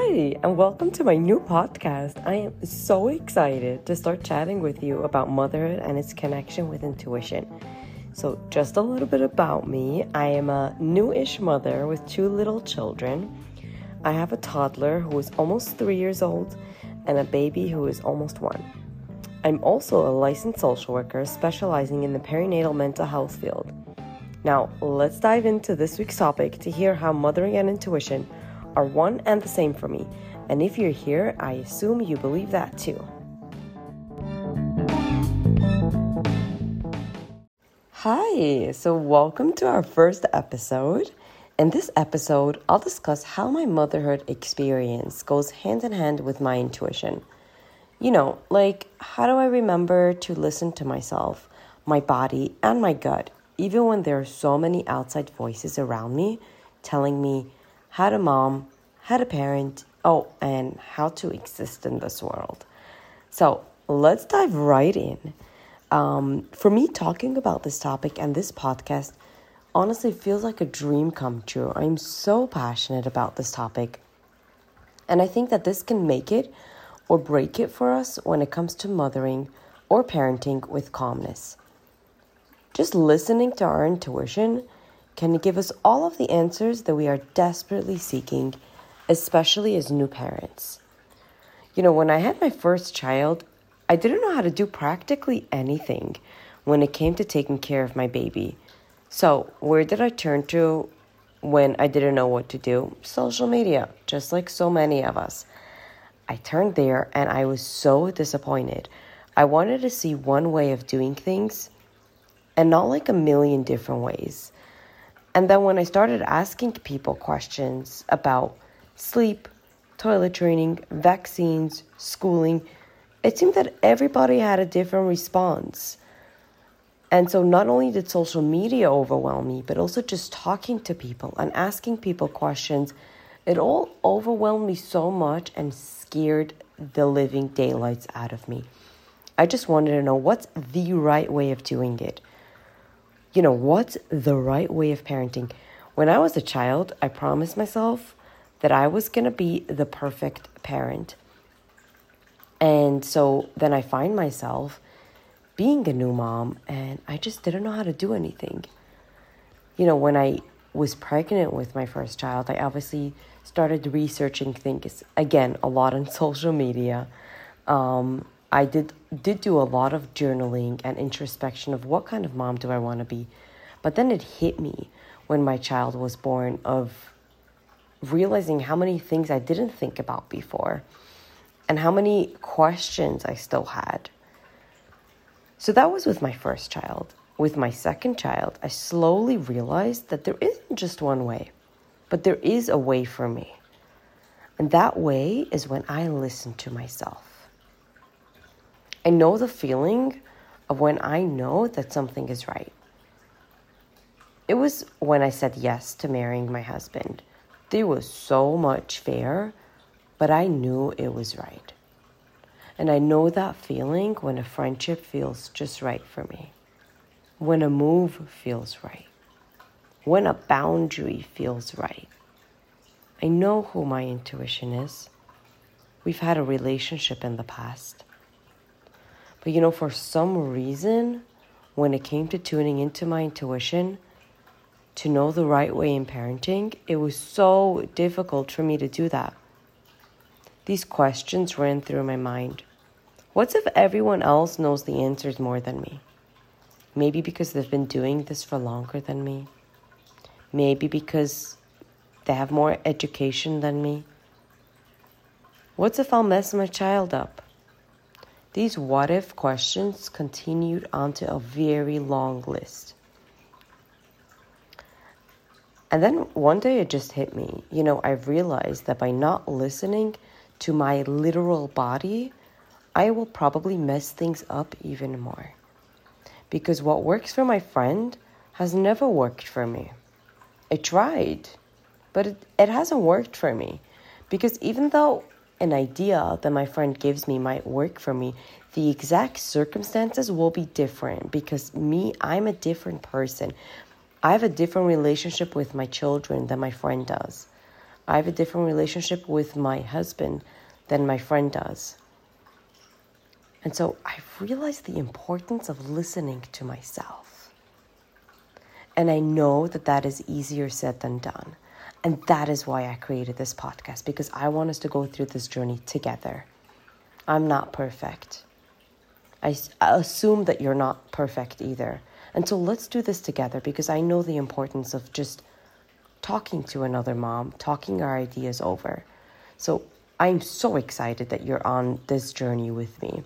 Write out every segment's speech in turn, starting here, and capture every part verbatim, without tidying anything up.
Hi, and welcome to my new podcast. I am so excited to start chatting with you about motherhood and its connection with intuition. So, just a little bit about me. I am a new-ish mother with two little children. I have a toddler who is almost three years old and a baby who is almost one. I'm also a licensed social worker specializing in the perinatal mental health field. Now, let's dive into this week's topic to hear how mothering and intuition are one and the same for me. And if you're here, I assume you believe that too. Hi, so welcome to our first episode. In this episode, I'll discuss how my motherhood experience goes hand in hand with my intuition. You know, like, how do I remember to listen to myself, my body, and my gut, even when there are so many outside voices around me telling me how to mom, how to parent, oh, and how to exist in this world. So let's dive right in. Um, for me, talking about this topic and this podcast honestly feels like a dream come true. I'm so passionate about this topic. And I think that this can make it or break it for us when it comes to mothering or parenting with calmness. Just listening to our intuition can give us all of the answers that we are desperately seeking, especially as new parents. You know, when I had my first child, I didn't know how to do practically anything when it came to taking care of my baby. So where did I turn to when I didn't know what to do? Social media, just like so many of us. I turned there and I was so disappointed. I wanted to see one way of doing things and not like a million different ways. And then when I started asking people questions about sleep, toilet training, vaccines, schooling, it seemed that everybody had a different response. And so not only did social media overwhelm me, but also just talking to people and asking people questions, it all overwhelmed me so much and scared the living daylights out of me. I just wanted to know what's the right way of doing it. You know, what's the right way of parenting? When I was a child, I promised myself that I was going to be the perfect parent. And so then I find myself being a new mom and I just didn't know how to do anything. You know, when I was pregnant with my first child, I obviously started researching things, again, a lot on social media. Um, I did did do a lot of journaling and introspection of what kind of mom do I want to be. But then it hit me when my child was born of realizing how many things I didn't think about before and how many questions I still had. So that was with my first child. With my second child, I slowly realized that there isn't just one way, but there is a way for me. And that way is when I listen to myself. I know the feeling of when I know that something is right. It was when I said yes to marrying my husband. There was so much fear, but I knew it was right. And I know that feeling when a friendship feels just right for me. When a move feels right. When a boundary feels right. I know who my intuition is. We've had a relationship in the past. But you know, for some reason, when it came to tuning into my intuition, to know the right way in parenting, it was so difficult for me to do that. These questions ran through my mind. What if everyone else knows the answers more than me? Maybe because they've been doing this for longer than me. Maybe because they have more education than me. What if I'll mess my child up? These what-if questions continued onto a very long list. And then one day it just hit me. You know, I realized that by not listening to my literal body, I will probably mess things up even more. Because what works for my friend has never worked for me. I tried, but it, it hasn't worked for me. Because even though an idea that my friend gives me might work for me, the exact circumstances will be different because me, I'm a different person. I have a different relationship with my children than my friend does. I have a different relationship with my husband than my friend does. And so I've realized the importance of listening to myself. And I know that that is easier said than done. And that is why I created this podcast, because I want us to go through this journey together. I'm not perfect. I, I assume that you're not perfect either. And so let's do this together, because I know the importance of just talking to another mom, talking our ideas over. So I'm so excited that you're on this journey with me.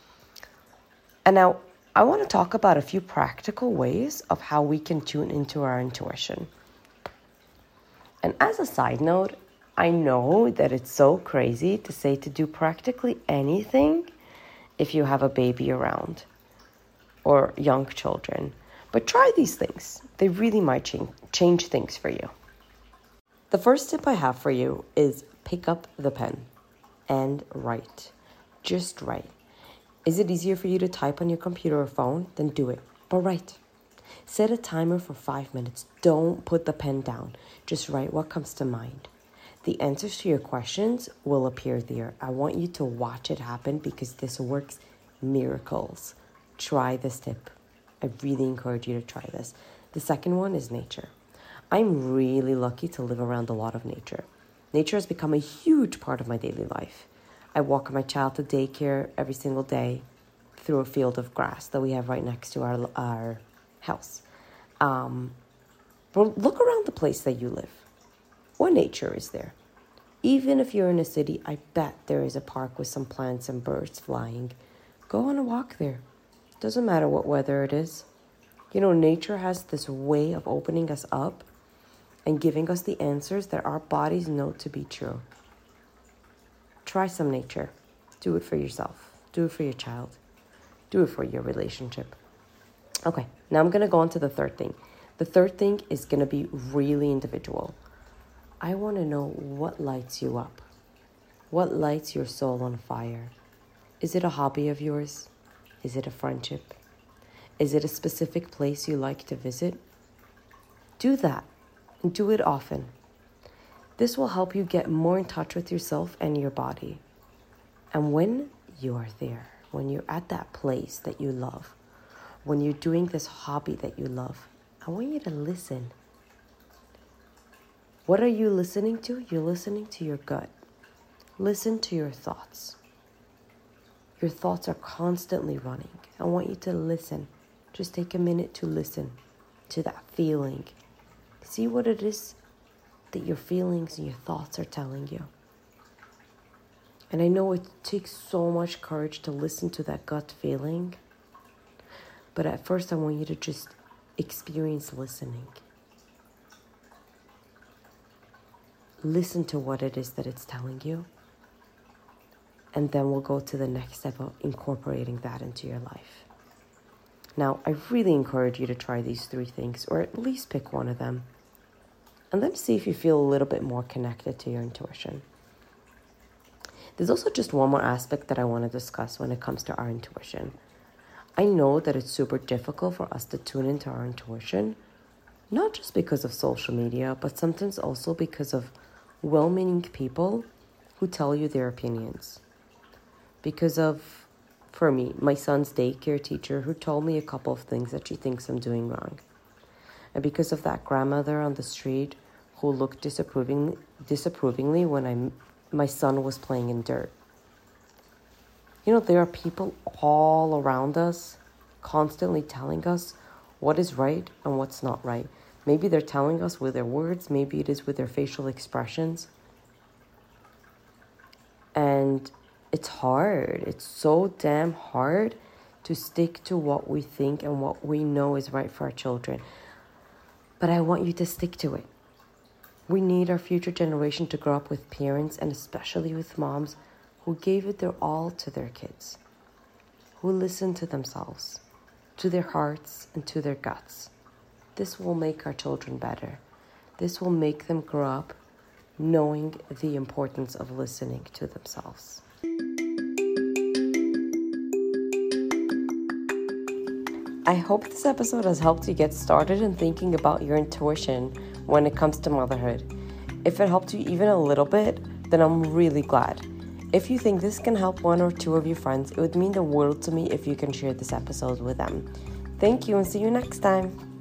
And now I want to talk about a few practical ways of how we can tune into our intuition. And as a side note, I know that it's so crazy to say to do practically anything if you have a baby around or young children. But try these things. They really might change, change things for you. The first tip I have for you is pick up the pen and write. Just write. Is it easier for you to type on your computer or phone? Then do it. But write. Set a timer for five minutes. Don't put the pen down. Just write what comes to mind. The answers to your questions will appear there. I want you to watch it happen, because this works miracles. Try this tip. I really encourage you to try this. The second one is nature. I'm really lucky to live around a lot of nature. Nature has become a huge part of my daily life. I walk my child to daycare every single day through a field of grass that we have right next to our our house. Um, but look around the place that you live. What nature is there? Even if you're in a city, I bet there is a park with some plants and birds flying. Go on a walk there. Doesn't matter what weather it is. You know, nature has this way of opening us up and giving us the answers that our bodies know to be true. Try some nature. Do it for yourself. Do it for your child. Do it for your relationship. Okay, now I'm going to go on to the third thing. The third thing is going to be really individual. I want to know what lights you up. What lights your soul on fire? Is it a hobby of yours? Is it a friendship? Is it a specific place you like to visit? Do that, and do it often. This will help you get more in touch with yourself and your body. And when you are there, when you're at that place that you love, when you're doing this hobby that you love, I want you to listen. What are you listening to? You're listening to your gut. Listen to your thoughts. Your thoughts are constantly running. I want you to listen. Just take a minute to listen to that feeling. See what it is that your feelings and your thoughts are telling you. And I know it takes so much courage to listen to that gut feeling. But at first, I want you to just experience listening. Listen to what it is that it's telling you. And then we'll go to the next step of incorporating that into your life. Now, I really encourage you to try these three things, or at least pick one of them. And then see if you feel a little bit more connected to your intuition. There's also just one more aspect that I want to discuss when it comes to our intuition. I know that it's super difficult for us to tune into our intuition, not just because of social media, but sometimes also because of well-meaning people who tell you their opinions. Because of, for me, my son's daycare teacher who told me a couple of things that she thinks I'm doing wrong. And because of that grandmother on the street who looked disapproving, disapprovingly when I, my son was playing in dirt. You know, there are people all around us constantly telling us what is right and what's not right. Maybe they're telling us with their words, maybe it is with their facial expressions. And it's hard. It's so damn hard to stick to what we think and what we know is right for our children. But I want you to stick to it. We need our future generation to grow up with parents, and especially with moms, who gave it their all to their kids, who listen to themselves, to their hearts, and to their guts. This will make our children better. This will make them grow up knowing the importance of listening to themselves. I hope this episode has helped you get started in thinking about your intuition when it comes to motherhood. If it helped you even a little bit, then I'm really glad. If you think this can help one or two of your friends, it would mean the world to me if you can share this episode with them. Thank you and see you next time.